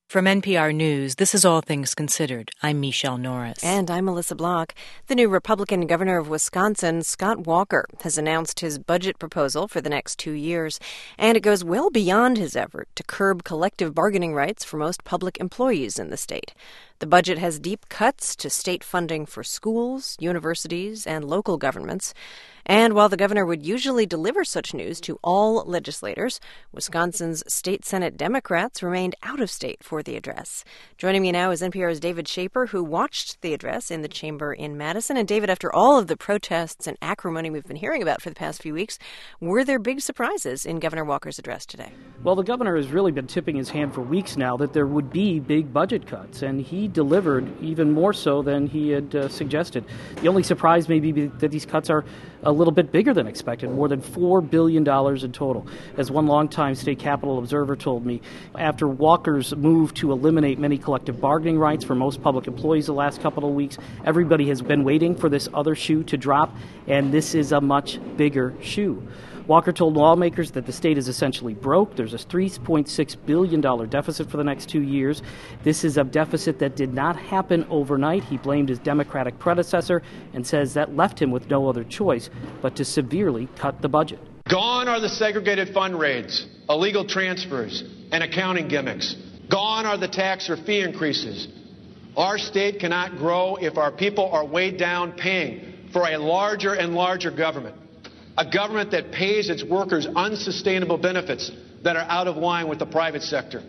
From NPR News, this is All Things Considered. I'm Michelle Norris. And I'm Melissa Block. The new Republican governor of Wisconsin, Scott Walker, has announced his budget proposal for the next 2 years. And it goes well beyond his effort to curb collective bargaining rights for most public employees in the state. The budget has deep cuts to state funding for schools, universities, and local governments. And while the governor would usually deliver such news to all legislators, Wisconsin's state Senate Democrats remained out of state for the address. Joining me now is NPR's David Schaper, who watched the address in the chamber in Madison. And David, after all of the protests and acrimony we've been hearing about for the past few weeks, were there big surprises in Governor Walker's address today? Well, the governor has really been tipping his hand for weeks now that there would be big budget cuts, and he delivered even more so than he had suggested. The only surprise may be that these cuts are a little bit bigger than expected, more than $4 billion in total. As one longtime state capitol observer told me, after Walker's move to eliminate many collective bargaining rights for most public employees the last couple of weeks, everybody has been waiting for this other shoe to drop, and this is a much bigger shoe. Walker told lawmakers that the state is essentially broke. There's a $3.6 billion deficit for the next 2 years. This is a deficit that did not happen overnight. He blamed his Democratic predecessor and says that left him with no other choice but to severely cut the budget. Gone are the segregated fund raids, illegal transfers, and accounting gimmicks. Gone are the tax or fee increases. Our state cannot grow if our people are weighed down paying for a larger and larger government. A government that pays its workers unsustainable benefits that are out of line with the private sector.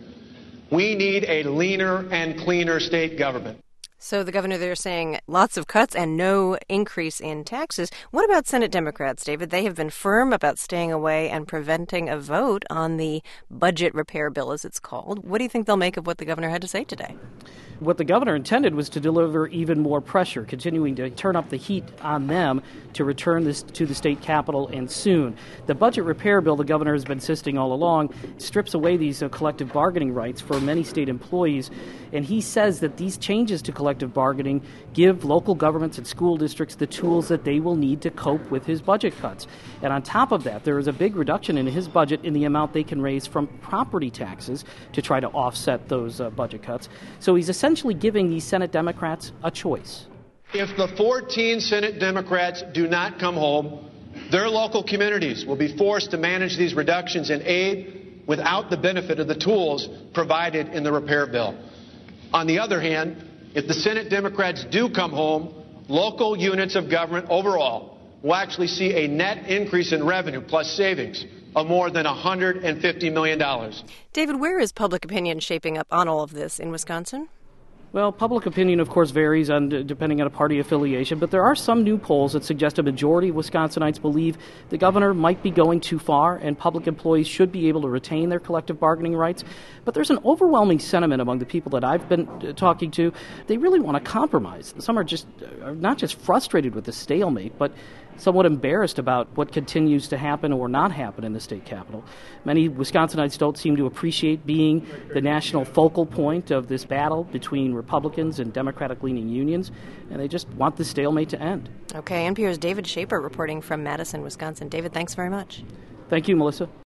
We need a leaner and cleaner state government. So the governor there saying lots of cuts and no increase in taxes. What about Senate Democrats, David? They have been firm about staying away and preventing a vote on the budget repair bill, as it's called. What do you think they'll make of what the governor had to say today? What the governor intended was to deliver even more pressure, continuing to turn up the heat on them to return this to the state capitol and soon. The budget repair bill, the governor has been insisting all along, strips away these collective bargaining rights for many state employees. And he says that these changes to collective bargaining give local governments and school districts the tools that they will need to cope with his budget cuts. And on top of that, there is a big reduction in his budget in the amount they can raise from property taxes to try to offset those budget cuts. So he's essentially giving these Senate Democrats a choice. If the 14 Senate Democrats do not come home, their local communities will be forced to manage these reductions in aid without the benefit of the tools provided in the repair bill. On the other hand, if the Senate Democrats do come home, local units of government overall will actually see a net increase in revenue plus savings of more than $150 million. David, where is public opinion shaping up on all of this in Wisconsin? Well, public opinion, of course, varies depending on a party affiliation, but there are some new polls that suggest a majority of Wisconsinites believe the governor might be going too far and public employees should be able to retain their collective bargaining rights. But there's an overwhelming sentiment among the people that I've been talking to. They really want to compromise. Some are not just frustrated with the stalemate, but somewhat embarrassed about what continues to happen or not happen in the state capitol. Many Wisconsinites don't seem to appreciate being the national focal point of this battle between Republicans and Democratic-leaning unions, and they just want the stalemate to end. Okay, NPR's David Schaper reporting from Madison, Wisconsin. David, thanks very much. Thank you, Melissa.